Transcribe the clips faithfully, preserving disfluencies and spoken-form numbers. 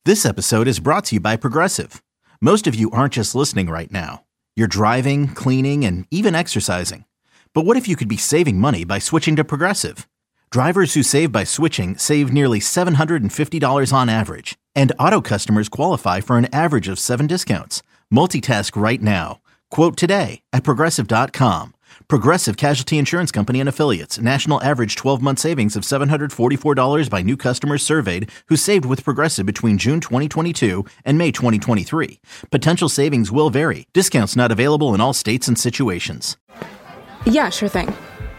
This episode is brought to you by Progressive. Most of you aren't just listening right now. You're driving, cleaning, and even exercising. But what if you could be saving money by switching to Progressive? Drivers who save by switching save nearly seven hundred fifty dollars on average. And auto customers qualify for an average of seven discounts. Multitask right now. Quote today at Progressive dot com. Progressive Casualty Insurance Company and Affiliates. National average twelve-month savings of seven hundred forty-four dollars by new customers surveyed who saved with Progressive between June twenty twenty-two and May twenty twenty-three. Potential savings will vary. Discounts not available in all states and situations. Yeah, sure thing.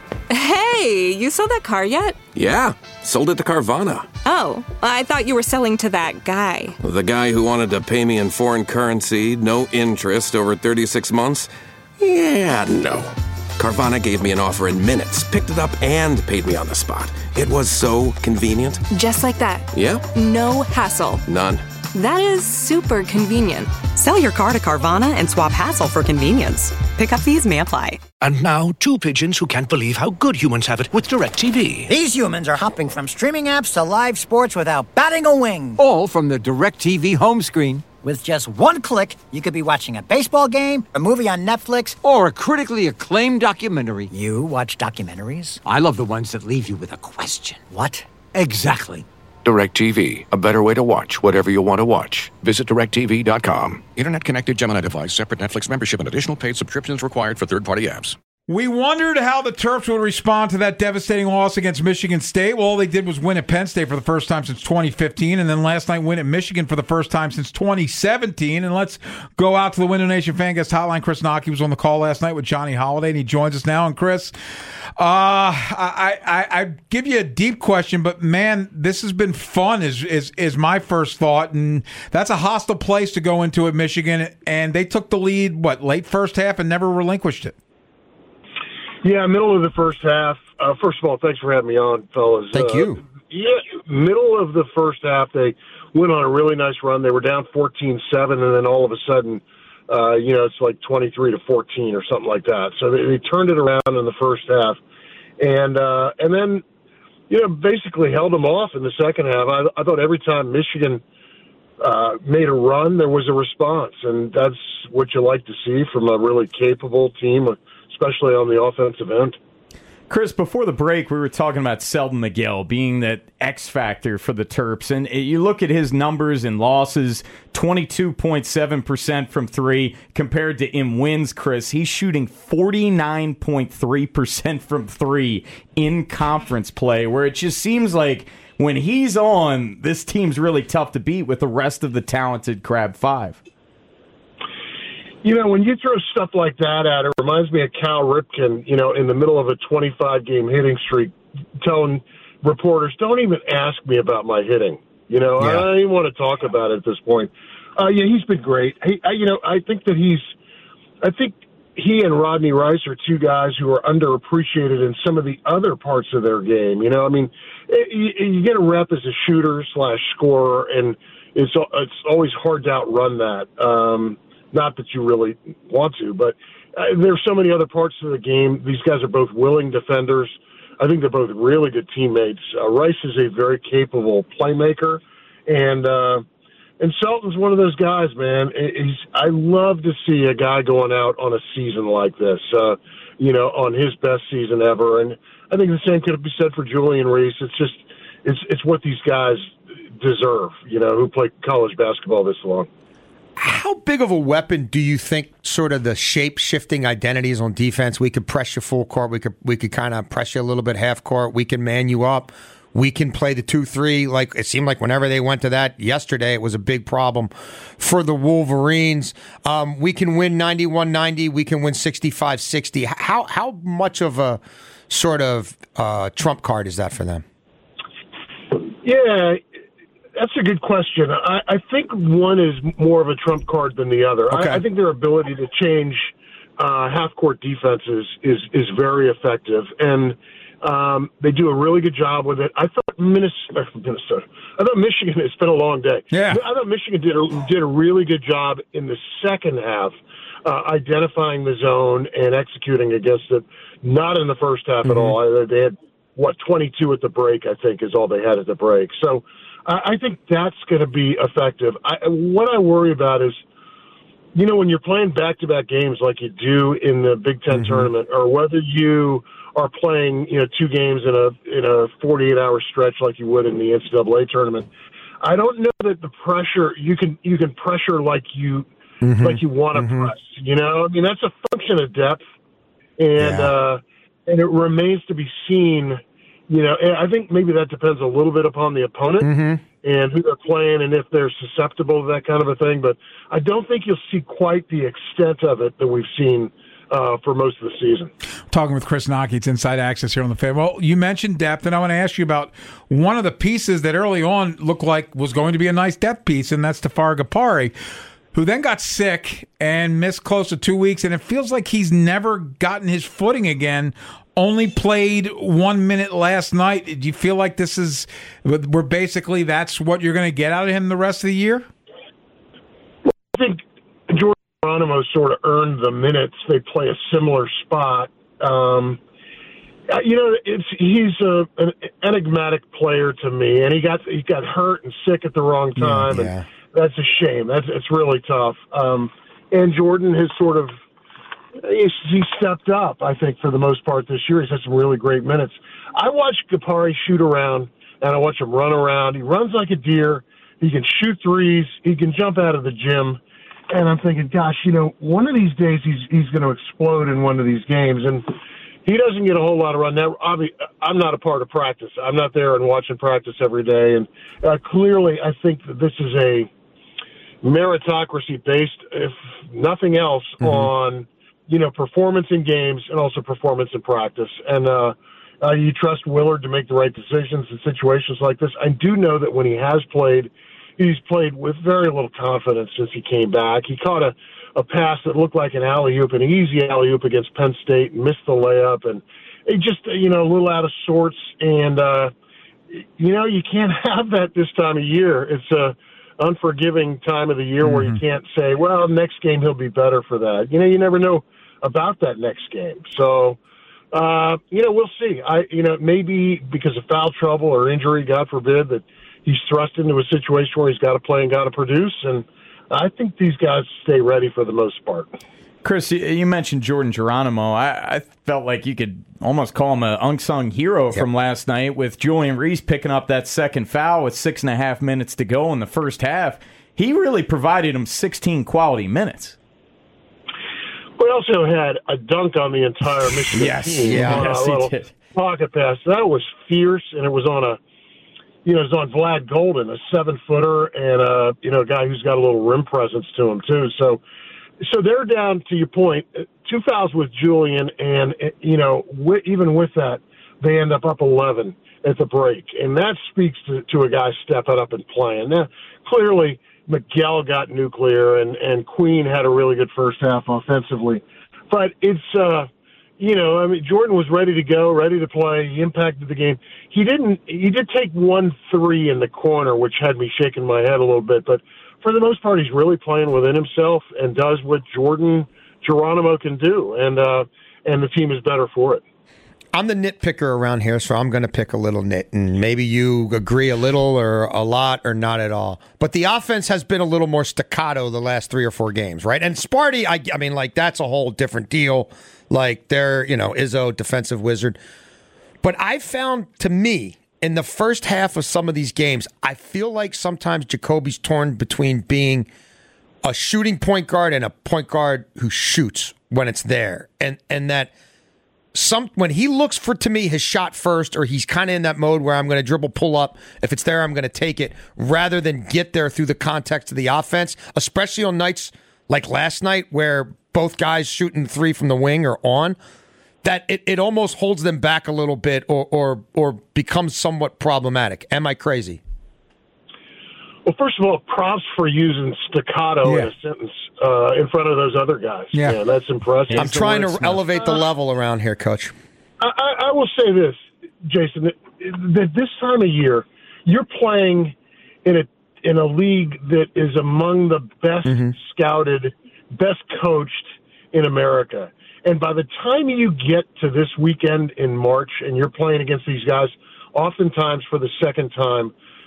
Hey, you sold that car yet? Yeah, sold it to Carvana. Oh, I thought you were selling to that guy. The guy who wanted to pay me in foreign currency, no interest, over thirty-six months? Yeah, no. Carvana gave me an offer in minutes, picked it up, and paid me on the spot. It was so convenient. Just like that. Yep. No hassle. None. That is super convenient. Sell your car to Carvana and swap hassle for convenience. Pickup fees may apply. And now, two pigeons who can't believe how good humans have it with DirecTV. These humans are hopping from streaming apps to live sports without batting a wing. All from the DirecTV home screen. With just one click, you could be watching a baseball game, a movie on Netflix, or a critically acclaimed documentary. You watch documentaries? I love the ones that leave you with a question. What? Exactly. DirecTV, a better way to watch whatever you want to watch. Visit direct T V dot com. Internet-connected Gemini device, separate Netflix membership, and additional paid subscriptions required for third-party apps. We wondered how the Terps would respond to that devastating loss against Michigan State. Well, all they did was win at Penn State for the first time since twenty fifteen, and then last night win at Michigan for the first time since twenty seventeen. And let's go out to the Window Nation fan guest hotline. Chris Nockey was on the call last night with Johnny Holiday, and he joins us now. And Chris, uh, I, I, I give you a deep question, but man, this has been fun is, is, is my first thought. And that's a hostile place to go into at Michigan, and they took the lead, what, late first half and never relinquished it. Yeah, middle of the first half. Uh, first of all, thanks for having me on, fellas. Thank uh, you. Yeah, middle of the first half, they went on a really nice run. They were down fourteen seven, and then all of a sudden, uh, you know, it's like twenty-three to fourteen or something like that. So they, they turned it around in the first half, and uh, and then, you know, basically held them off in the second half. I, I thought every time Michigan uh, made a run, there was a response, and that's what you like to see from a really capable team, especially on the offensive end. Chris, before the break, we were talking about Selden McGill being that X factor for the Terps. And you look at his numbers in losses, twenty-two point seven percent from three compared to in wins, Chris. He's shooting forty-nine point three percent from three in conference play, where it just seems like when he's on, this team's really tough to beat with the rest of the talented Crab Five. You know, when you throw stuff like that at it, it reminds me of Cal Ripken, you know, in the middle of a twenty-five game hitting streak, telling reporters, don't even ask me about my hitting. You know, yeah. I don't even want to talk about it at this point. Uh, yeah, he's been great. He, I, you know, I think that he's – I think he and Rodney Rice are two guys who are underappreciated in some of the other parts of their game. You know, I mean, you, you get a rep as a shooter slash scorer, and it's, it's always hard to outrun that. Um Not that you really want to, but uh, there's so many other parts of the game. These guys are both willing defenders. I think they're both really good teammates. Uh, Rice is a very capable playmaker, and uh, and Selton's one of those guys, man. He's, I love to see a guy going out on a season like this, uh, you know, on his best season ever. And I think the same could be said for Julian Reese. It's just it's it's what these guys deserve, you know, who play college basketball this long. How big of a weapon do you think sort of the shape-shifting identities on defense? We could press you full court. We could we could kind of press you a little bit half court. We can man you up. We can play the two three. Like it seemed like whenever they went to that yesterday, it was a big problem for the Wolverines. Um, we can win ninety-one ninety. We can win sixty-five sixty. How, how much of a sort of uh, trump card is that for them? Yeah, that's a good question. I, I think one is more of a trump card than the other. Okay. I, I think their ability to change uh, half-court defenses is is very effective, and um, they do a really good job with it. I thought Minnesota, Minnesota, I thought Michigan. It's been a long day. Yeah, I thought Michigan did a, did a really good job in the second half, uh, identifying the zone and executing against it. Not in the first half mm-hmm. at all. They had what twenty-two at the break, I think, is all they had at the break. So. I, I think that's going to be effective. I, what I worry about is, you know, when you're playing back-to-back games like you do in the Big Ten mm-hmm. tournament, or whether you are playing, you know, two games in a in a forty-eight hour stretch like you would in the N C double A tournament, I don't know that the pressure you can you can pressure like you mm-hmm. like you want to mm-hmm. press. You know, I mean that's a function of depth, and yeah. uh, and it remains to be seen. You know, I think maybe that depends a little bit upon the opponent mm-hmm. and who they're playing and if they're susceptible to that kind of a thing. But I don't think you'll see quite the extent of it that we've seen uh, for most of the season. Talking with Chris Knoche, it's Inside Access here on the Fan. Well, you mentioned depth, and I want to ask you about one of the pieces that early on looked like was going to be a nice depth piece, and that's Tafari Gapare, who then got sick and missed close to two weeks, and it feels like he's never gotten his footing again. Only played one minute last night. Do you feel like this is, we're basically that's what you're going to get out of him the rest of the year? I think Jordan Geronimo sort of earned the minutes. They play a similar spot. Um, you know, it's he's a, an enigmatic player to me, and he got he got hurt and sick at the wrong time, yeah, yeah. and that's a shame. That's it's really tough. Um, and Jordan has sort of. He stepped up, I think, for the most part this year. He's had some really great minutes. I watch Gapare shoot around, and I watch him run around. He runs like a deer. He can shoot threes. He can jump out of the gym. And I'm thinking, gosh, you know, one of these days he's he's going to explode in one of these games. And he doesn't get a whole lot of run. Now, I'm not a part of practice. I'm not there and watching practice every day. And uh, clearly, I think that this is a meritocracy-based, if nothing else, mm-hmm. on – you know, performance in games and also performance in practice. And uh, uh, you trust Willard to make the right decisions in situations like this. I do know that when he has played, he's played with very little confidence since he came back. He caught a, a pass that looked like an alley-oop, an easy alley-oop against Penn State, and missed the layup. And it just, you know, a little out of sorts. And, uh, you know, you can't have that this time of year. It's a unforgiving time of the year mm-hmm. where you can't say, well, next game he'll be better for that. You know, you never know about that next game. So, uh, you know, we'll see. I, you know, maybe because of foul trouble or injury, God forbid, that he's thrust into a situation where he's got to play and got to produce. And I think these guys stay ready for the most part. Chris, you mentioned Jordan Geronimo. I, I felt like you could almost call him an unsung hero yep. from last night with Julian Reese picking up that second foul with six and a half minutes to go in the first half. He really provided him sixteen quality minutes. We also had a dunk on the entire Michigan yes, team. Yeah, on yes, a little he did. Pocket pass. That was fierce, and it was on a, you know, it was on Vlad Golden, a seven-footer, and a, you know, a guy who's got a little rim presence to him too. So, so they're down, to your point, two fouls with Julian, and you know, w- even with that, they end up up eleven at the break, and that speaks to, to a guy stepping up and playing. Now, clearly, Miguel got nuclear, and, and Queen had a really good first half offensively. But it's, uh, you know, I mean, Jordan was ready to go, ready to play. He impacted the game. He didn't, he did take one three in the corner, which had me shaking my head a little bit. But for the most part, he's really playing within himself and does what Jordan Geronimo can do. And, uh, and the team is better for it. I'm the nitpicker around here, so I'm going to pick a little nit, and maybe you agree a little or a lot or not at all. But the offense has been a little more staccato the last three or four games, right? And Sparty, I, I mean, like, that's a whole different deal. Like, they're, you know, Izzo, defensive wizard. But I found, to me, in the first half of some of these games, I feel like sometimes Jacoby's torn between being a shooting point guard and a point guard who shoots when it's there. And, and that... Some when he looks for, to me, his shot first, or he's kind of in that mode where I'm going to dribble, pull up. If it's there, I'm going to take it, rather than get there through the context of the offense, especially on nights like last night where both guys shooting three from the wing are on, that it, it almost holds them back a little bit or, or, or becomes somewhat problematic. Am I crazy? Well, first of all, props for using staccato yeah. in a sentence uh, in front of those other guys. Yeah, yeah that's impressive. I'm trying to elevate the level around here, Coach. I, I, I will say this, Jason, that, that this time of year, you're playing in a in a league that is among the best mm-hmm. scouted, best coached in America. And by the time you get to this weekend in March and you're playing against these guys, oftentimes for the second time,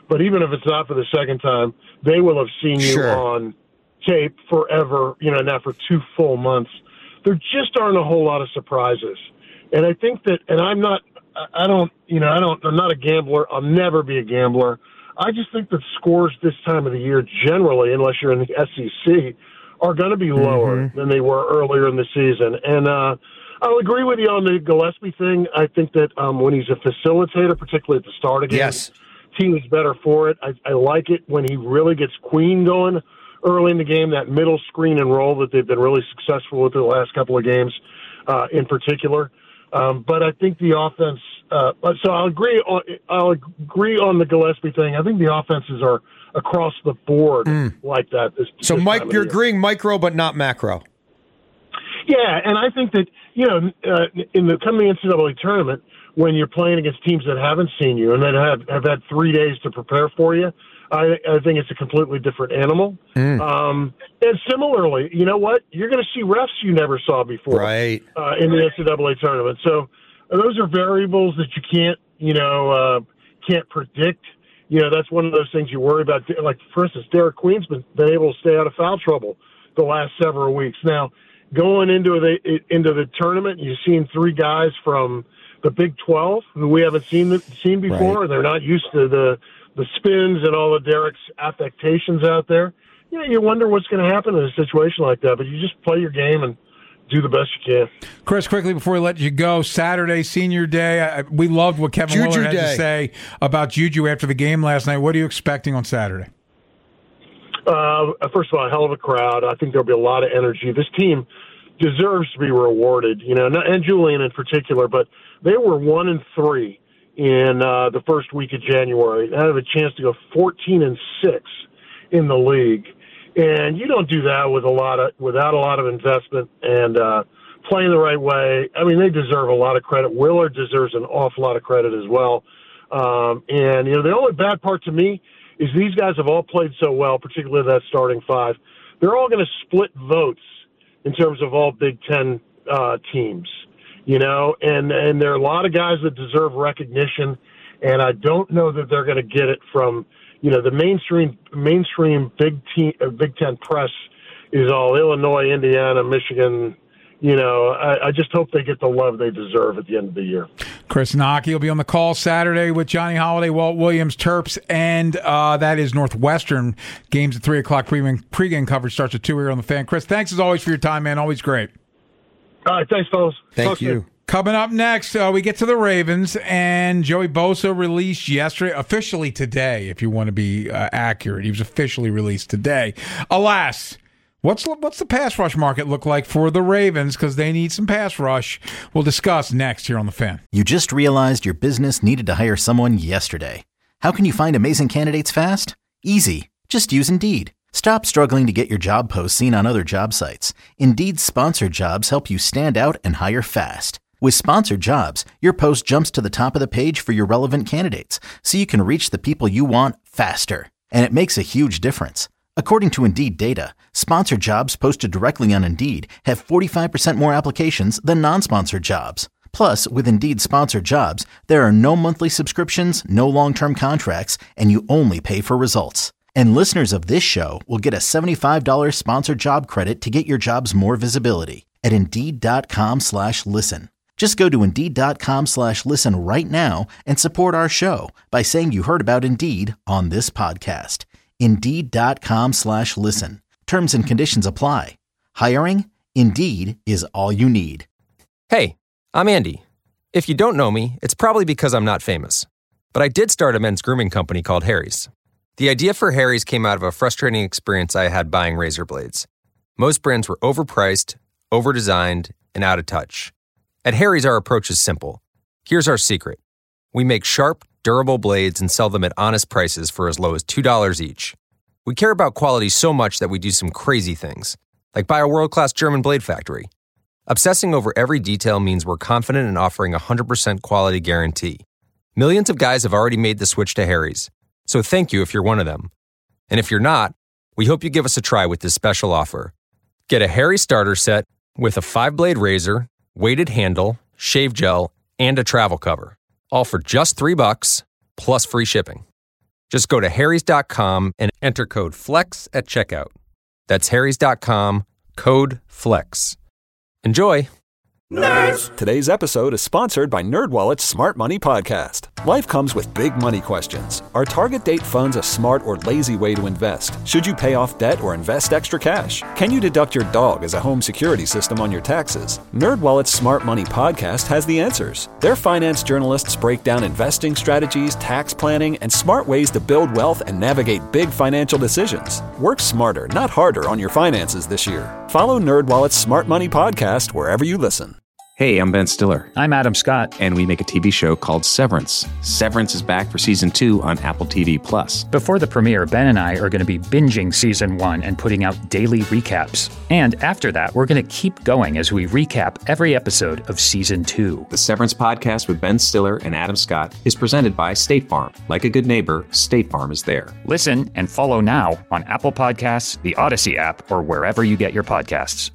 but even if it's not for the second time, they will have seen you Sure. on tape forever, you know, now for two full months. There just aren't a whole lot of surprises. And I think that, and I'm not, I don't, you know, I don't, I'm not a gambler. I'll never be a gambler. I just think that scores this time of the year generally, unless you're in the S E C, are going to be lower Mm-hmm. than they were earlier in the season. And uh, I'll agree with you on the Gillespie thing. I think that um, when he's a facilitator, particularly at the start of games, Yes. team is better for it. I, I like it when he really gets Queen going early in the game, that middle screen and roll that they've been really successful with the last couple of games uh, in particular. Um, but I think the offense. Uh, so I'll agree. On, I'll agree on the Gillespie thing. I think the offenses are across the board like that. This, So, this Mike, time of you're the year. agreeing micro but not macro. Yeah, and I think that, you know, uh, in the coming N C double A tournament, when you're playing against teams that haven't seen you and that have, have had three days to prepare for you, I, I think it's a completely different animal. Mm. Um, and similarly, you know what? You're going to see refs you never saw before Right. uh, in the N C double A tournament. So uh, those are variables that you can't, you know, uh, can't predict. You know, that's one of those things you worry about. Like, for instance, Derek Queen's been, been able to stay out of foul trouble the last several weeks. Now, going into the into the tournament, you've seen three guys from the Big twelve who we haven't seen seen before. Right. They're not used to the the spins and all of Derek's affectations out there. You know, you wonder what's going to happen in a situation like that. But you just play your game and do the best you can. Chris, quickly before we let you go, Saturday, Senior Day. I, we loved what Kevin Juju Willard had Day. to say about Juju after the game last night. What are you expecting on Saturday? Uh, first of all, a hell of a crowd. I think there'll be a lot of energy. This team deserves to be rewarded, you know, and Julian in particular. But they were one and three in uh, the first week of January. They have a chance to go fourteen and six in the league, and you don't do that with a lot of without a lot of investment and uh, playing the right way. I mean, they deserve a lot of credit. Willard deserves an awful lot of credit as well. Um, and you know, the only bad part to me is these guys have all played so well, particularly that starting five. They're all going to split votes in terms of all Big Ten uh, teams, you know, and, and there are a lot of guys that deserve recognition, and I don't know that they're going to get it from, you know, the mainstream mainstream Big Ten, uh, Big Ten press is all Illinois, Indiana, Michigan. You know, I, I just hope they get the love they deserve at the end of the year. Chris Naki will be on the call Saturday with Johnny Holiday, Walt Williams, Terps, and uh, that is Northwestern. Games at three o'clock. Pre-game, pre-game coverage starts at two here on The Fan. Chris, thanks as always for your time, man. Always great. All right, thanks, fellas. Thank Talk you. soon. Coming up next, uh, we get to the Ravens, and Joey Bosa released yesterday, officially today, if you want to be uh, accurate. He was officially released today. Alas, what's what's the pass rush market look like for the Ravens? Because they need some pass rush. We'll discuss next here on The Fan. You just realized your business needed to hire someone yesterday. How can you find amazing candidates fast? Easy. Just use Indeed. Stop struggling to get your job posts seen on other job sites. Indeed's sponsored jobs help you stand out and hire fast. With sponsored jobs, your post jumps to the top of the page for your relevant candidates, so you can reach the people you want faster. And it makes a huge difference. According to Indeed data, sponsored jobs posted directly on Indeed have forty-five percent more applications than non-sponsored jobs. Plus, with Indeed sponsored jobs, there are no monthly subscriptions, no long-term contracts, and you only pay for results. And listeners of this show will get a seventy-five dollars sponsored job credit to get your jobs more visibility at Indeed.com slash listen. Just go to Indeed.com slash listen right now and support our show by saying you heard about Indeed on this podcast. Indeed.com slash listen. Terms and conditions apply. Hiring? Indeed is all you need. Hey, I'm Andy. If you don't know me, it's probably because I'm not famous. But I did start a men's grooming company called Harry's. The idea for Harry's came out of a frustrating experience I had buying razor blades. Most brands were overpriced, overdesigned, and out of touch. At Harry's, our approach is simple. Here's our secret. We make sharp, durable blades and sell them at honest prices for as low as two dollars each. We care about quality so much that we do some crazy things, like buy a world-class German blade factory. Obsessing over every detail means we're confident in offering a one hundred percent quality guarantee. Millions of guys have already made the switch to Harry's, so thank you if you're one of them. And if you're not, we hope you give us a try with this special offer. Get a Harry starter set with a five-blade razor, weighted handle, shave gel, and a travel cover. All for just three bucks, plus free shipping. Just go to harrys dot com and enter code FLEX at checkout. That's harrys dot com, code FLEX. Enjoy! Nerds! Today's episode is sponsored by NerdWallet's Smart Money Podcast. Life comes with big money questions. Are target date funds a smart or lazy way to invest? Should you pay off debt or invest extra cash? Can you deduct your dog as a home security system on your taxes? NerdWallet's Smart Money Podcast has the answers. Their finance journalists break down investing strategies, tax planning, and smart ways to build wealth and navigate big financial decisions. Work smarter, not harder on your finances this year. Follow NerdWallet's Smart Money Podcast wherever you listen. Hey, I'm Ben Stiller. I'm Adam Scott. And we make a T V show called Severance. Severance is back for season two on Apple T V Plus. Before the premiere, Ben and I are going to be binging season one and putting out daily recaps. And after that, we're going to keep going as we recap every episode of season two. The Severance podcast with Ben Stiller and Adam Scott is presented by State Farm. Like a good neighbor, State Farm is there. Listen and follow now on Apple Podcasts, the Odyssey app, or wherever you get your podcasts.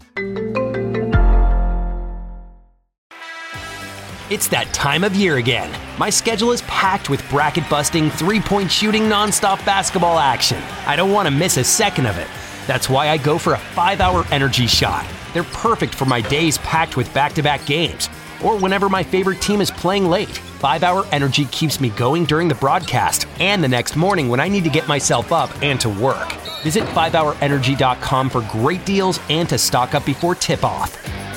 It's that time of year again. My schedule is packed with bracket-busting, three-point shooting, nonstop basketball action. I don't want to miss a second of it. That's why I go for a five-hour energy shot. They're perfect for my days packed with back-to-back games, or whenever my favorite team is playing late. five-hour energy keeps me going during the broadcast and the next morning when I need to get myself up and to work. Visit five hour energy dot com for great deals and to stock up before tip-off.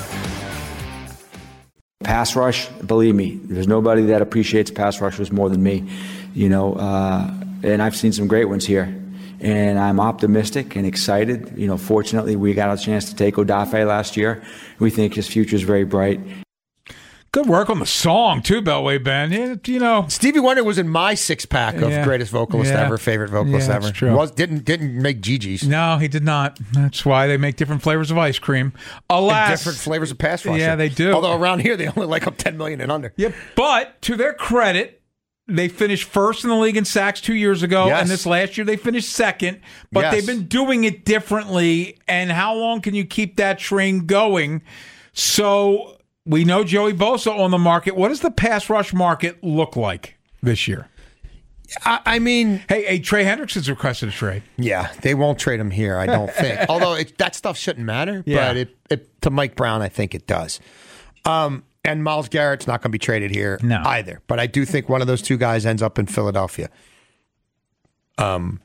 Pass rush, believe me, there's nobody that appreciates pass rushers more than me, you know, uh, and I've seen some great ones here, and I'm optimistic and excited. You know, fortunately, we got a chance to take Odafe last year. We think his future is very bright. Good work on the song, too, Beltway Ben. It, you know, Stevie Wonder was in my six-pack of Yeah. greatest vocalist Yeah. ever, favorite vocalist Yeah, ever. that's true. Was, didn't didn't make Gigi's. No, he did not. That's why they make different flavors of ice cream. Alas, And different flavors of pass rusher. Yeah, they do. Although around here they only like up ten million and under. Yeah, but to their credit, they finished first in the league in sacks two years ago, Yes. and this last year they finished second. But Yes. they've been doing it differently. And how long can you keep that train going? So we know Joey Bosa on the market. What does the pass rush market look like this year? I, I mean, hey, hey, Trey Hendrickson's requested a trade. Yeah, they won't trade him here, I don't think. Although it, that stuff shouldn't matter, Yeah. but it, it, to Mike Brown, I think it does. Um, and Myles Garrett's not going to be traded here No. either. But I do think one of those two guys ends up in Philadelphia. Um,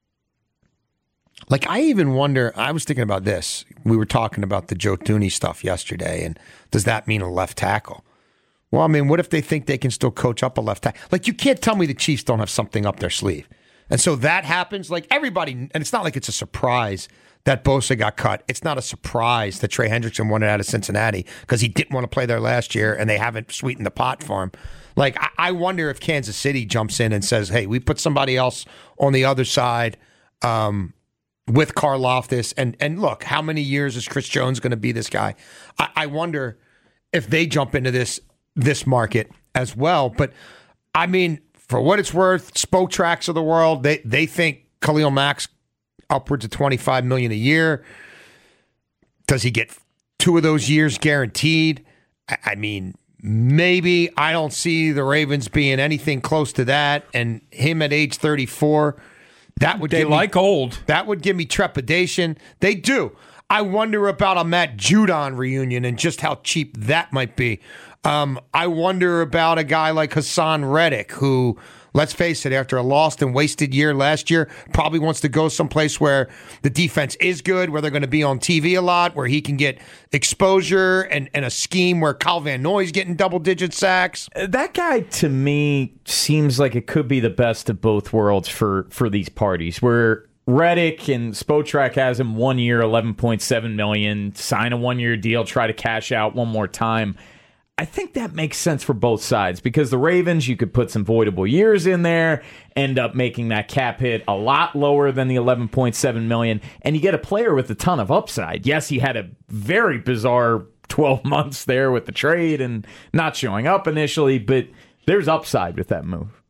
like I even wonder. I was thinking about this. We were talking about the Joe Thuney stuff yesterday, and does that mean a left tackle? Well, I mean, what if they think they can still coach up a left tackle? Like, you can't tell me the Chiefs don't have something up their sleeve. And so that happens. Like, everybody, and it's not like it's a surprise that Bosa got cut. It's not a surprise that Trey Hendrickson wanted out of Cincinnati because he didn't want to play there last year and they haven't sweetened the pot for him. Like, I, I wonder if Kansas City jumps in and says, hey, we put somebody else on the other side um, with Karlaftis. And, and look, how many years is Chris Jones going to be this guy? I, I wonder if they jump into this this market as well. But I mean, for what it's worth, Spoke Tracks of the world, they they think Khalil Mack's upwards of twenty-five million dollars a year. Does he get two of those years guaranteed? I, I mean, maybe. I don't see the Ravens being anything close to that. And him at age thirty-four, that would They give me, like old. That would give me trepidation. They do. I wonder about a Matt Judon reunion and just how cheap that might be. Um, I wonder about a guy like Hassan Reddick, who, let's face it, after a lost and wasted year last year, probably wants to go someplace where the defense is good, where they're going to be on T V a lot, where he can get exposure and, and a scheme where Kyle Van Noy's getting double-digit sacks. That guy, to me, seems like it could be the best of both worlds for, for these parties, where Reddick and Spotrac has him one year, eleven point seven million dollars, sign a one-year deal, try to cash out one more time. I think that makes sense for both sides because the Ravens, you could put some voidable years in there, end up making that cap hit a lot lower than the eleven point seven million dollars, and you get a player with a ton of upside. Yes, he had a very bizarre twelve months there with the trade and not showing up initially, but there's upside with that move.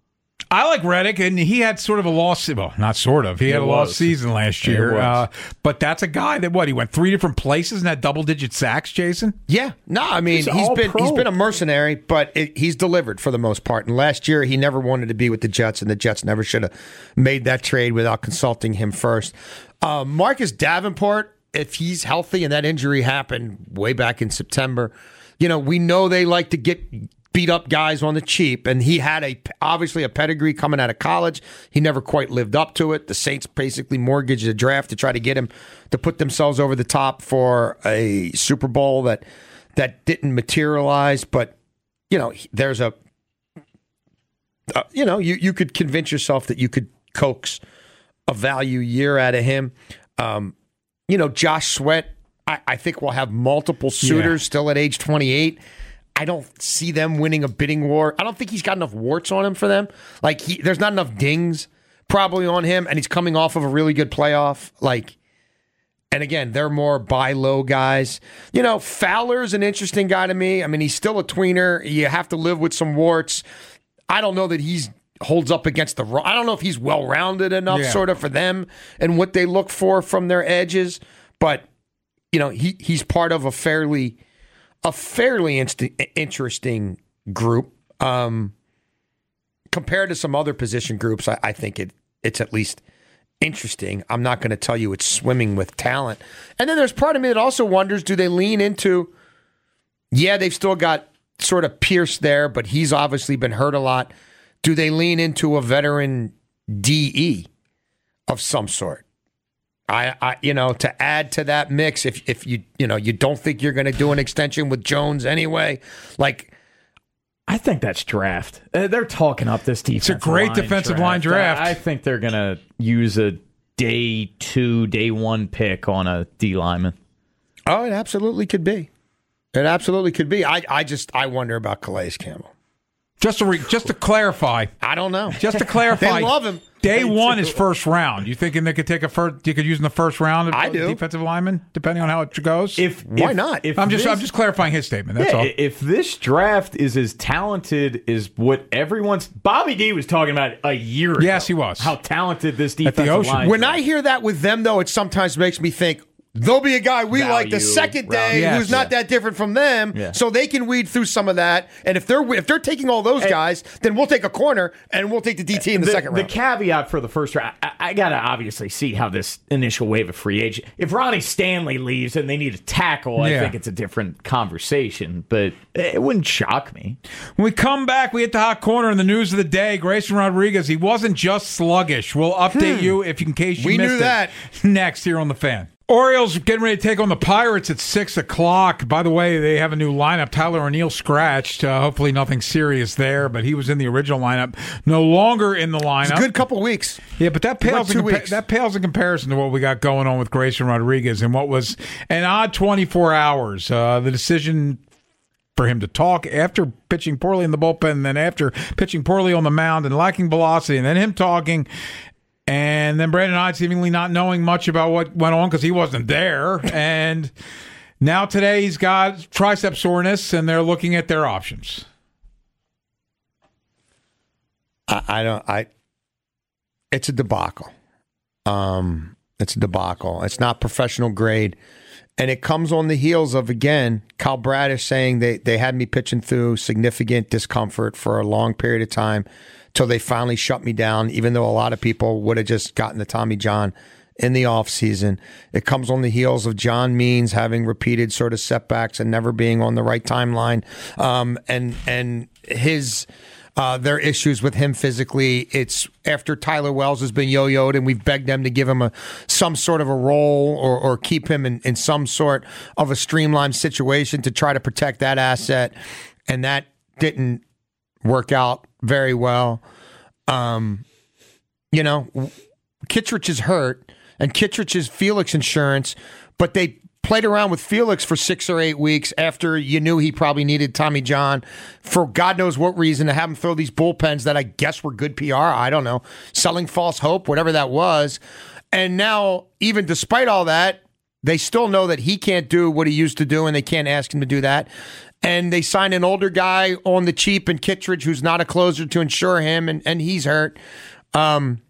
I like Reddick, and he had sort of a lost, well, not sort of. He had It a was. lost season last year. It was. Uh, but that's a guy that, what, he went three different places and had double-digit sacks, Jason? Yeah. No, I mean, He's he's all been pro. he's been a mercenary, but it, he's delivered for the most part. And last year, he never wanted to be with the Jets, and the Jets never should have made that trade without consulting him first. Uh, Marcus Davenport, if he's healthy, and that injury happened way back in September, you know, we know they like to get beat up guys on the cheap, and he had a obviously a pedigree coming out of college. He never quite lived up to it. The Saints basically mortgaged the draft to try to get him to put themselves over the top for a Super Bowl that that didn't materialize. But you know, there's a uh, you know you you could convince yourself that you could coax a value year out of him. Um, you know, Josh Sweat, I, I think will have multiple suitors Yeah. still at age twenty-eight. I don't see them winning a bidding war. I don't think he's got enough warts on him for them. Like, he, there's not enough dings probably on him, and he's coming off of a really good playoff. Like, and again, they're more buy low guys. You know, Fowler's an interesting guy to me. I mean, he's still a tweener. You have to live with some warts. I don't know that he's holds up against the run. I don't know if he's well-rounded enough Yeah. sort of for them and what they look for from their edges, but you know, he he's part of a fairly a fairly inst- interesting group. Um, compared to some other position groups, I, I think it it's at least interesting. I'm not going to tell you it's swimming with talent. And then there's part of me that also wonders, do they lean into, yeah, they've still got sort of Pierce there, but he's obviously been hurt a lot. Do they lean into a veteran D E of some sort? I, I, you know, to add to that mix, if if you, you know, you don't think you're going to do an extension with Jones anyway, like, I think that's draft. Uh, they're talking up this defensive. It's a great line defensive draft. line draft. I, I think they're going to use a day two, day one pick on a D lineman. Oh, it absolutely could be. It absolutely could be. I, I just, I wonder about Calais Campbell. Just to re, just to clarify, I don't know. Just to clarify, They love him. Day They one do. is first round. You thinking they could take a first? You could use in the first round? I do. Defensive lineman, depending on how it goes. If Why if- not? If I'm just this- I'm just clarifying his statement. That's Yeah, all. If this draft is as talented as what everyone's Bobby D was talking about a year ago. Yes, he was. How talented this the defensive Ocean. line. When I hear that with them, though, it sometimes makes me think there'll be a guy we like the Value, second day round. Yes. who's not that different from them, Yeah. so they can weed through some of that. And if they're if they're taking all those guys, then we'll take a corner and we'll take the D T in the, the, second round. the caveat for the first round, I, I got to obviously see how this initial wave of free agent. If Ronnie Stanley leaves and they need a tackle, I Yeah. think it's a different conversation, but it wouldn't shock me. When we come back, we hit the hot corner in the news of the day. Grayson Rodriguez, he wasn't just sluggish. We'll update you if in case you We missed knew it. that. Next here on The Fan. Orioles getting ready to take on the Pirates at six o'clock. By the way, they have a new lineup. Tyler O'Neill scratched. Uh, hopefully nothing serious there, but he was in the original lineup. No longer in the lineup. It's a good couple weeks. Yeah, but that About pales, two in compa- weeks. that pales in comparison to what we got going on with Grayson Rodriguez and what was an odd twenty-four hours. Uh, the decision for him to talk after pitching poorly in the bullpen, and then after pitching poorly on the mound and lacking velocity, and then him talking, and then Brandon Hyde seemingly not knowing much about what went on because he wasn't there. And now today he's got tricep soreness, and they're looking at their options. I, I don't. I. It's a debacle. Um, it's a debacle. It's not professional grade, and it comes on the heels of again Kyle Bradish saying they they had me pitching through significant discomfort for a long period of time till they finally shut me down. Even though a lot of people would have just gotten the Tommy John in the offseason. It comes on the heels of John Means having repeated sort of setbacks and never being on the right timeline, um, and and his. Uh, their issues with him physically. It's after Tyler Wells has been yo-yoed, and we've begged them to give him a some sort of a role or, or keep him in, in some sort of a streamlined situation to try to protect that asset, and that didn't work out very well. Um, you know, Kittredge is hurt, and Kittredge is Felix insurance, but they played around with Felix for six or eight weeks after you knew he probably needed Tommy John for God knows what reason to have him throw these bullpens that I guess were good P R. I don't know. Selling false hope, whatever that was. And now, even despite all that, they still know that he can't do what he used to do and they can't ask him to do that. and they sign an older guy on the cheap in Kittredge, who's not a closer, to insure him, and, and he's hurt. Um,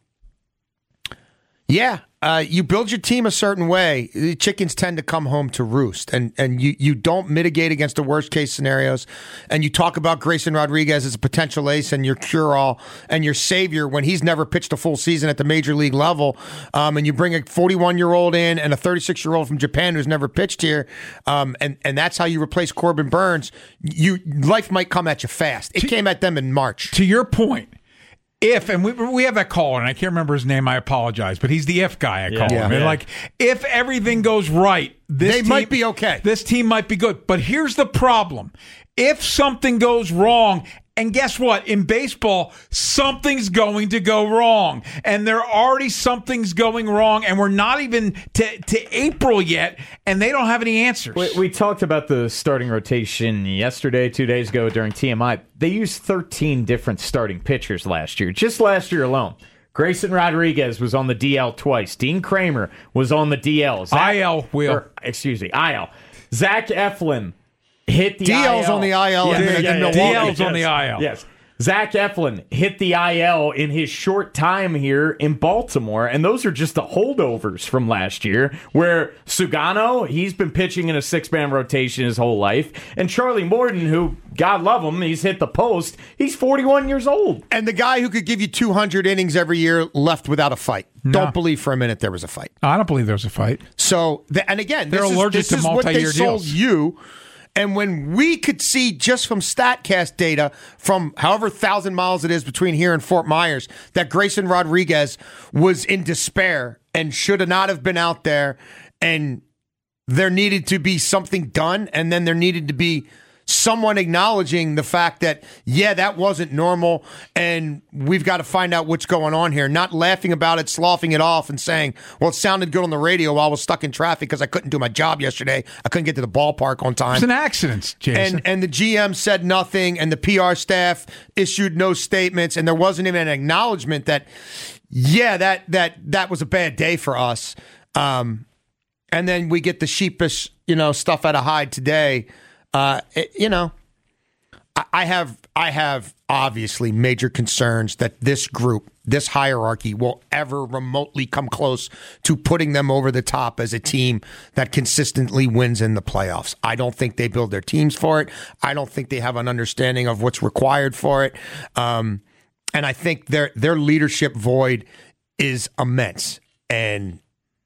yeah, uh, you build your team a certain way. The chickens tend to come home to roost, and, and you, you don't mitigate against the worst case scenarios. And you talk about Grayson Rodriguez as a potential ace and your cure-all and your savior when he's never pitched a full season at the major league level. Um, and you bring a forty-one-year-old in and a thirty-six-year-old from Japan who's never pitched here, um, and, and that's how you replace Corbin Burns. You life might come at you fast. It to, came at them in March. To your point, if, and we we have that caller, and I can't remember his name, I apologize, but he's the if guy, I call yeah, him. yeah. And like, if everything goes right, this they team, might be okay. This team might be good. But here's the problem. If something goes wrong, and guess what? In baseball, something's going to go wrong. And there already something's going wrong, and we're not even to, to April yet, and they don't have any answers. We, we talked about the starting rotation yesterday, two days ago during T M I. They used thirteen different starting pitchers last year, just last year alone. Grayson Rodriguez was on the D L twice. Dean Kramer was on the D L. Zach, I L, Will. Or, excuse me, I L. Zach Eflin hit the D L's I L. on the I L yeah, in, yeah, in yeah, Milwaukee. D L's yes. on the I L. Yes. Zach Eflin hit the I L in his short time here in Baltimore, and those are just the holdovers from last year, where Sugano, he's been pitching in a six-man rotation his whole life, and Charlie Morton, who, God love him, he's hit the post, he's forty-one years old. And the guy who could give you two hundred innings every year left without a fight. No. Don't believe for a minute there was a fight. I don't believe there was a fight. So, the, and again, They're this allergic is, to this is what they multi-year sold deals. you. And when we could see just from StatCast data from however thousand miles it is between here and Fort Myers that Grayson Rodriguez was in despair and should have not have been out there, and there needed to be something done, and then there needed to be someone acknowledging the fact that, yeah, that wasn't normal, and we've got to find out what's going on here. Not laughing about it, sloughing it off, and saying, well, it sounded good on the radio while I was stuck in traffic because I couldn't do my job yesterday. I couldn't get to the ballpark on time. It's an accident, Jason. And, and the G M said nothing, and the P R staff issued no statements, and there wasn't even an acknowledgement that, yeah, that that that was a bad day for us. Um, and then we get the sheepish, you know, stuff out of Hyde today. Uh, it, you know, I, I have I have obviously major concerns that this group, this hierarchy, will ever remotely come close to putting them over the top as a team that consistently wins in the playoffs. I don't think they build their teams for it. I don't think they have an understanding of what's required for it. Um, and I think their their leadership void is immense. And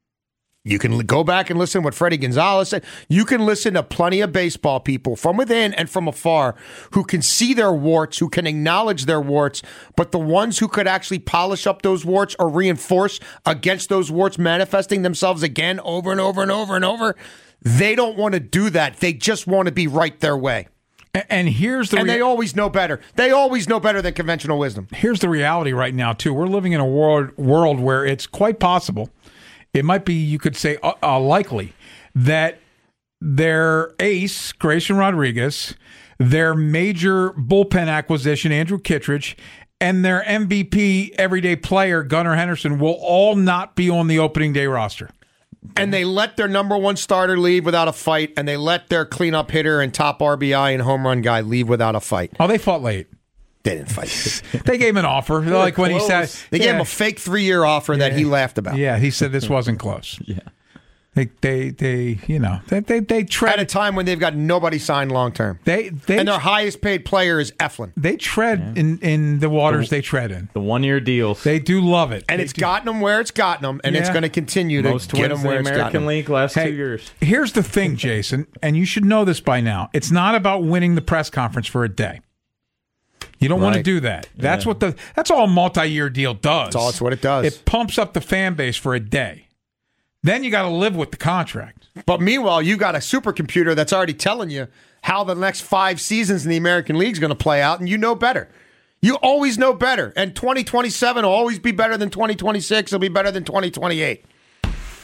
you can go back and listen to what Freddie Gonzalez said. You can listen to plenty of baseball people from within and from afar who can see their warts, who can acknowledge their warts, but the ones who could actually polish up those warts or reinforce against those warts manifesting themselves again over and over and over and over, they don't want to do that. They just want to be right their way. And here's the and rea- they always know better. They always know better than conventional wisdom. Here's the reality right now, too. We're living in a world world where it's quite possible. It might be, you could say, uh, uh, likely that their ace, Grayson Rodriguez, their major bullpen acquisition, Andrew Kittredge, and their M V P everyday player, Gunnar Henderson, will all not be on the opening day roster. And they let their number one starter leave without a fight, and they let their cleanup hitter and top R B I and home run guy leave without a fight. Oh, they fought late. They didn't fight. They gave him an offer. Like when close. he said, They yeah. gave him a fake three-year offer that Yeah. he laughed about. Yeah, he said this wasn't close. Yeah. They, they, they, you know, they, they, they tread at a time when they've got nobody signed long term. They, they, and their highest paid player is Eflin. They tread yeah. in, in the waters the, they tread in. The one year deals. They do love it, and they it's do. gotten them where it's gotten them, and yeah. it's going to continue to Most get them where in the it's American gotten League last hey, two years. Here's the thing, Jason, and you should know this by now. It's not about winning the press conference for a day. You don't right. want to do that. That's yeah. what the that's all a multi-year deal does. That's all it's what it does. It pumps up the fan base for a day. Then you got to live with the contract. But meanwhile, you got a supercomputer that's already telling you how the next five seasons in the American League is going to play out, and you know better. You always know better. And twenty twenty-seven will always be better than twenty twenty-six. It'll be better than twenty twenty-eight.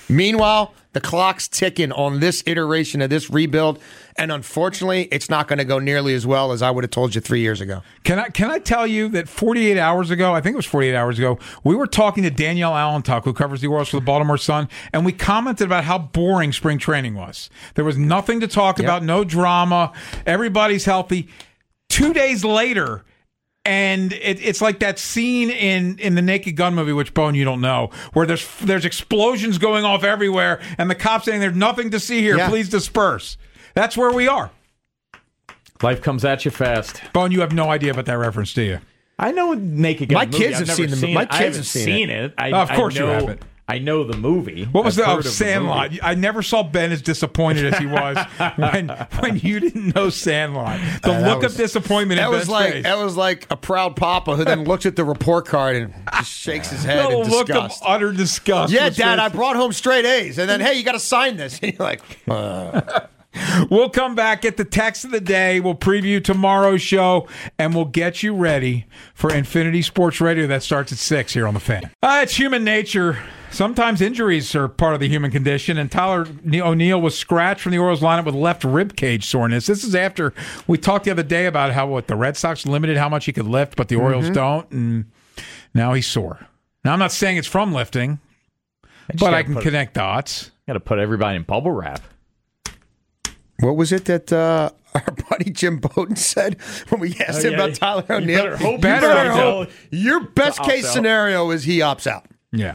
Meanwhile, the clock's ticking on this iteration of this rebuild, and unfortunately, it's not going to go nearly as well as I would have told you three years ago. Can I can I tell you that forty-eight hours ago, I think it was forty-eight hours ago, we were talking to Danielle Allentuck, who covers the Orioles for the Baltimore Sun, and we commented about how boring spring training was. There was nothing to talk Yep. about, no drama, everybody's healthy. Two days later, and it, it's like that scene in, in the Naked Gun movie, which, Bone, you don't know, where there's there's explosions going off everywhere, and the cops saying there's nothing to see here, Yeah. please disperse. That's where we are. Life comes at you fast. Bone, you have no idea about that reference, do you? I know Naked Gun My movie. kids I've have never seen the- my it. I kids haven't have seen seen it. it. I, Oh, of course I know, you haven't. I know the movie. What was I've the heard oh, of the Sandlot? movie. I never saw Ben as disappointed as he was when when you didn't know Sandlot. The Uh, that look was- of disappointment in That was Ben's like face. that was like a proud papa who then looks at the report card and just shakes his head the in look disgust. of utter disgust. Yeah, was Dad, so- I brought home straight A's, and then hey, you got to sign this. And you're like, uh. We'll come back, get the text of the day. We'll preview tomorrow's show, and we'll get you ready for Infinity Sports Radio that starts at six here on The Fan. Uh, it's human nature. Sometimes injuries are part of the human condition, and Tyler O'Neill was scratched from the Orioles lineup with left rib cage soreness. This is after we talked the other day about how what the Red Sox limited how much he could lift, but the Orioles Mm-hmm. don't, and now he's sore. Now, I'm not saying it's from lifting, just but I gotta can put- connect dots. Got to put everybody in bubble wrap. What was it that uh, our buddy Jim Bowden said when we asked Oh, him yeah, about you- Tyler you O'Neill? better hope he better finds hope out your best to case opt out. scenario is he opts out. Yeah.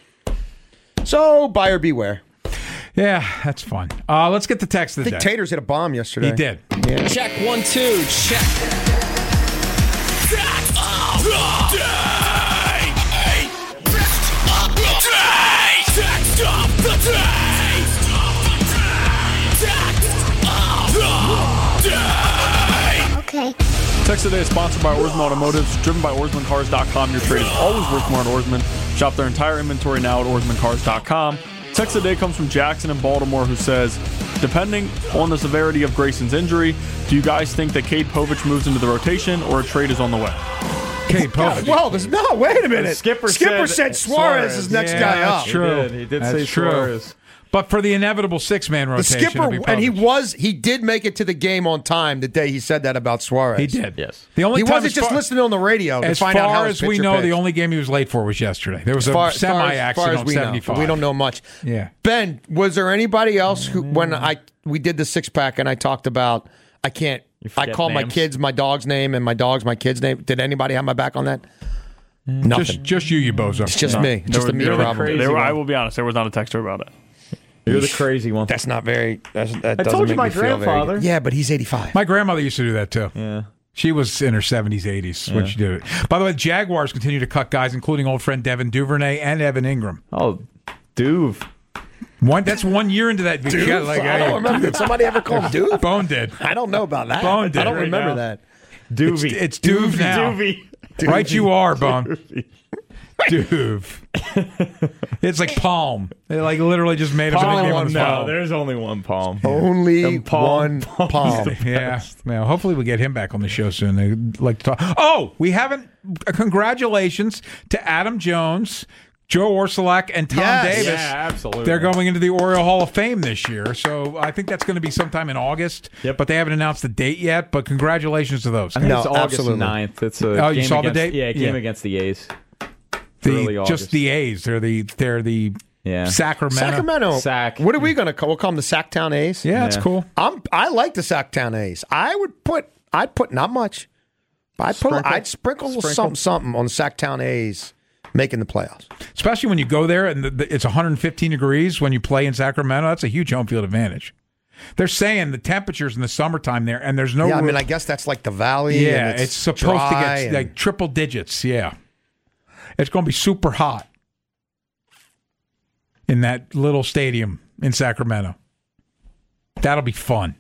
So buyer beware. Yeah, that's fun. Uh, let's get the text I of the think day. Taters hit a bomb yesterday. He did. Yeah. Check one, two, check. Okay. Text today is sponsored by Oarsman Automotive, driven by Oarsman Cars dot com. Your trade is always worth more at Oarsman. Shop their entire inventory now at Oarsman Cars dot com. Text today comes from Jackson in Baltimore, who says, depending on the severity of Grayson's injury, do you guys think that Cade Povich moves into the rotation or a trade is on the way? Cade Povich. Well, there's, no, wait a minute. Skipper Skipper said said Suarez is next Yeah, guy that's up. true. He did. He did That's say true. Suarez. But for the inevitable six-man The rotation, skipper, it'll be and he Povich. was, he did make it to the game on time the day he said that about Suarez. He did. Yes. The only He time wasn't as just far- listening on the radio to As find out how far his as we pitcher know, the pitched. only game he was late for was yesterday. There was As a far- as far as- as semi-accident far as on we know. seventy-five. We don't know much. Yeah. Ben, was there anybody else who, when I we did the six pack and I talked about, I can't, I forget call my names? kids my dog's name and my dog's my kid's name. Did anybody have my back on that? Nothing. Just, just you, you bozo. It's just No, me. there Just was- a me there was a problem. crazy There were- I will be honest, there was not a texter about it. You're the crazy one. That's not very. That's, that I doesn't told you make my me feel very grandfather. good. Yeah, but he's eighty-five. My grandmother used to do that too. Yeah. She was in her seventies, eighties when Yeah. she did it. By the way, Jaguars continue to cut guys, including old friend Devin Duvernay and Evan Ingram. Oh, Duve. One, that's one year into that. Duve? Yeah, like, I don't remember. Did somebody ever call him Duve? Bone did. I don't know about that. Bone did I don't right remember now. that. It's, Doovie. it's Duve now. Doovie. Right you are, Bone. Duve. It's like Palm. They like literally just made him Palm a name on one. his No, phone. there's only one palm. Only And palm- one palm. palm. Yeah. Well, hopefully we get him back on the show soon. They like to talk. Oh, we haven't. Congratulations to Adam Jones, Joe Orsulak, and Tom Yes. Davis. Yeah, absolutely. They're going into the Oriole Hall of Fame this year, so I think that's going to be sometime in August. Yep. But they haven't announced the date yet. But congratulations to those. I think No, it's August absolutely. ninth. It's a Oh, you game saw the against, date? Yeah, a game Yeah. against the A's. The- early just August. the A's. They're the they're the Yeah. Sacramento. Sacramento. Sac. What are we going to call? We'll call them the Sacktown A's. Yeah, that's Yeah. cool. I'm. I like the Sacktown A's. I would put. I'd put not much. I'd put. Sprinkle. I'd sprinkle, a little Sprinkle. something something on the Sacktown A's making the playoffs. Especially when you go there and the, the, it's one hundred fifteen degrees when you play in Sacramento. That's a huge home field advantage. They're saying the temperatures in the summertime there, and there's no. yeah, I ru- mean, I guess that's like the valley. Yeah, and it's, it's, supposed to dry get and- like triple digits. Yeah, it's going to be super hot in that little stadium in Sacramento. That'll be fun.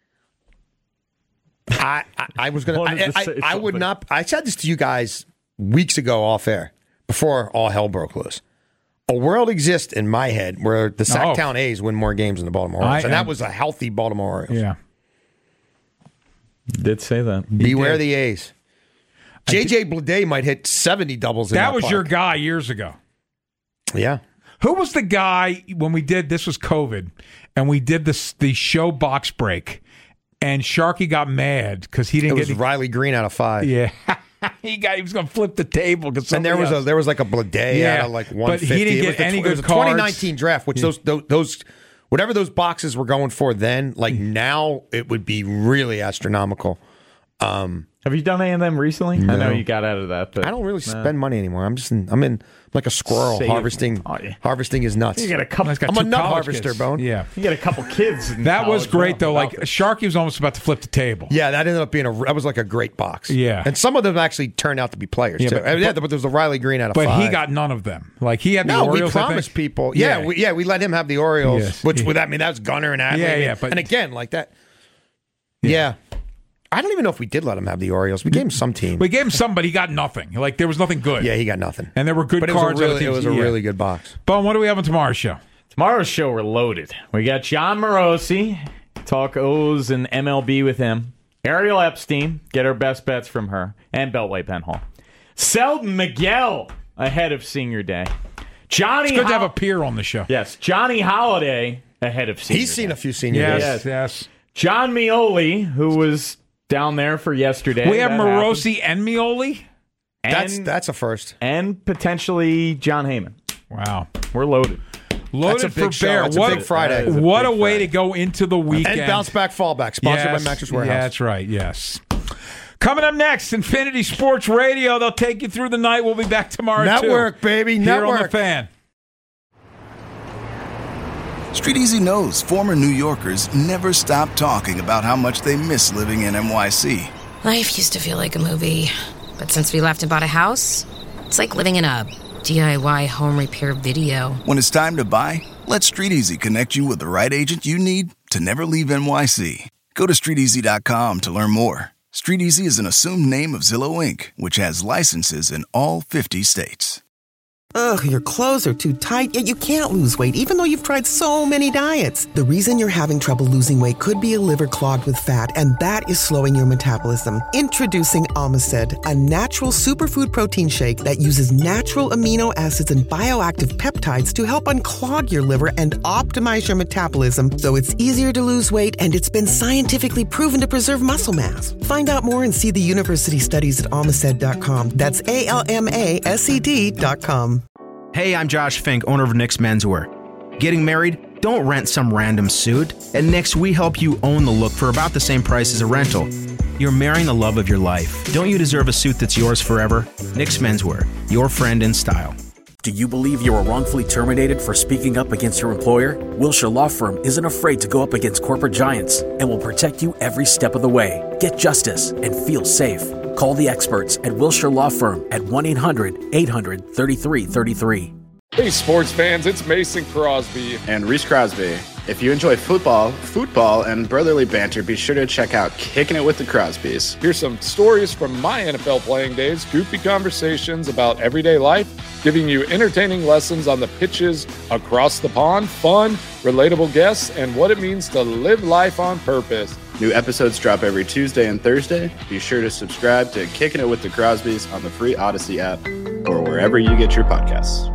I, I, I was gonna. Wanted I, to I, say I would something. not. I said this to you guys weeks ago off air before all hell broke loose. A world exists in my head where the Sacktown A's win more games than the Baltimore Orioles, I and that am- was a healthy Baltimore Orioles. Yeah, Did say that. Beware did. the A's. J J Bleday might hit seventy doubles. In that that was park. your guy years ago. Yeah. Who was the guy when we did, this was COVID, and we did this the show box break, and Sharky got mad because he didn't it get... It was Riley Green out of five. Yeah. he got he was going to flip the table. And there was else. a there was like a Blade yeah, out of like one fifty. But he didn't it get was the, any it good was a cards. twenty nineteen draft, which yeah. those, those those whatever those boxes were going for then, like now it would be really astronomical. Um, Have you done any of them recently? No. I know you got out of that, but I don't really no. spend money anymore. I'm just in, I'm in like a squirrel Save. harvesting. Oh, yeah. Harvesting is nuts. You got a couple. Got I'm a two nut college harvester, kids. Bone. Yeah, you got a couple kids. In that was great though. Like it. Sharky was almost about to flip the table. Yeah, that ended up being a that was like a great box. Yeah, and some of them actually turned out to be players yeah, too. But, I mean, yeah, but there was a Riley Green out of but five. But he got none of them. Like he had the no, Orioles. we promised I think. people. Yeah, yeah. We, yeah, we let him have the Orioles, yes. which yeah. would I mean that was Gunnar and Adley. Yeah, I mean, yeah. But, and again, like that. Yeah. yeah. I don't even know if we did let him have the Orioles. We gave him some team. We gave him some, but he got nothing. Like there was nothing good. Yeah, he got nothing. And there were good but cards. It was a really, on the it was a yeah. really good box. Bone, what do we have on tomorrow's show? Tomorrow's show, we're loaded. We got John Morosi, talk O's and M L B with him. Ariel Epstein, get our best bets from her. And Beltway Penhall. Selden Miguel, ahead of Senior Day. Johnny It's good Ho- to have a peer on the show. Yes, Johnny Holiday, ahead of Senior He's Day. seen a few Senior yes, Days. Yes, yes. John Mioli, who was down there for yesterday. We have that Morosi happened. and Mioli? And, That's that's a first. And potentially John Heyman. Wow. We're loaded. Loaded That's a big for show. Bear. That's a what big Friday. A, what a way to go into the weekend. And bounce back, fallback. Sponsored yes, by Mattress Warehouse. Yeah, that's right. Yes. Coming up next, Infinity Sports Radio. They'll take you through the night. We'll be back tomorrow. Network, too, baby. Here Network. on the Fan. Street Easy knows former New Yorkers never stop talking about how much they miss living in N Y C. Life used to feel like a movie, but since we left and bought a house, it's like living in a D I Y home repair video. When it's time to buy, let Street Easy connect you with the right agent you need to never leave N Y C. Go to street easy dot com to learn more. Street Easy is an assumed name of Zillow Incorporated, which has licenses in all fifty states. Ugh, your clothes are too tight, yet you can't lose weight even though you've tried so many diets. The reason you're having trouble losing weight could be a liver clogged with fat, and that is slowing your metabolism. Introducing Omicid, a natural superfood protein shake that uses natural amino acids and bioactive peptides to help unclog your liver and optimize your metabolism so it's easier to lose weight, and it's been scientifically proven to preserve muscle mass. Find out more and see the university studies at omicid dot com. That's A L M A S E D dot com. Hey, I'm Josh Fink, owner of Nick's Menswear. Getting married? Don't rent some random suit. At Nick's, we help you own the look for about the same price as a rental. You're marrying the love of your life. Don't you deserve a suit that's yours forever? Nick's Menswear, your friend in style. Do you believe you were wrongfully terminated for speaking up against your employer? Wilshire Law Firm isn't afraid to go up against corporate giants and will protect you every step of the way. Get justice and feel safe. Call the experts at Wilshire Law Firm at one eight hundred eight hundred thirty-three thirty-three. Hey sports fans, it's Mason Crosby. And Reese Crosby. If you enjoy football, football, and brotherly banter, be sure to check out Kicking It with the Crosbys. Here's some stories from my N F L playing days, goofy conversations about everyday life, giving you entertaining lessons on the pitches across the pond, fun, relatable guests, and what it means to live life on purpose. New episodes drop every Tuesday and Thursday. Be sure to subscribe to Kicking It with the Crosbys on the free Odyssey app or wherever you get your podcasts.